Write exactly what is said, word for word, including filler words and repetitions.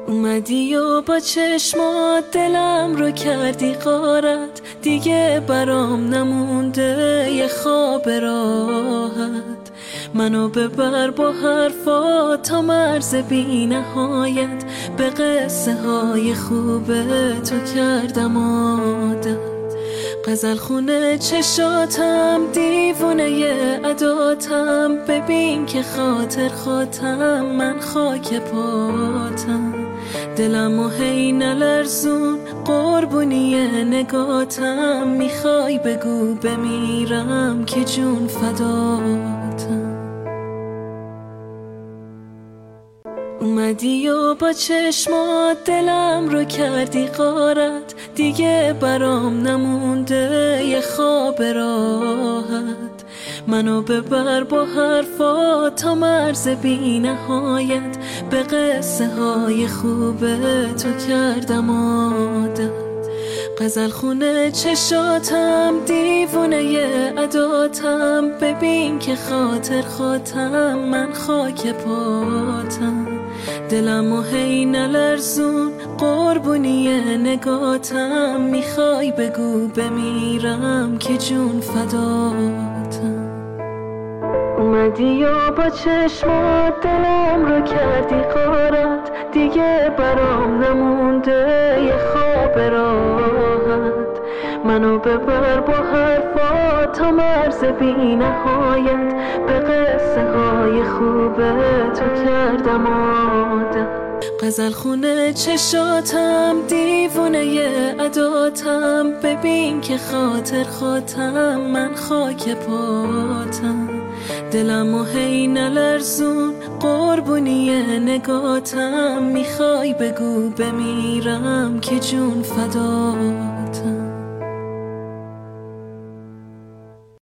اومدی و با چشمات دلم رو کردی غارت، دیگه برام نمونده یه خواب راحت. منو ببر با حرفات تا مرز بی نهایت، به قصه های خوبه تو کردم عادت. غزل خونه چشاتم، دیوونه ی عداتم، ببین که خاطر خاتم، من خاک پاتم. دلم و هی نلرزون، قربونی نگاتم، میخوای بگو بمیرم که جون فداتم. اومدی و با چشمات دلم رو کردی غارت، دیگه برام نمونده یه خواب راحت. منو ببر با حرفات تا مرز بی نهایت، به قصه های خوبه تو کردم عادت. غزل خونه چشاتم، دیوونه ی عداتم، ببین که خاطر خاتم، من خاک پاتم. دلم و هی نلرزون، قربونی نگاتم، میخوای بگو بمیرم که جون فداتم. اومدی و با چشمات دلم رو کردی غارت، دیگه برام نمونده یه خواب راحت. منو ببر با حرفات تا مرز بی نهایت، به قصه های خوبه تو کردم عادت. غزل خونه چشاتم، دیوونه ی عداتم، ببین که خاطر خاتم، من خاک پاتم. دلم و هی نلرزون، قربونی نگاتم، میخوای بگو بمیرم که جون فداتم.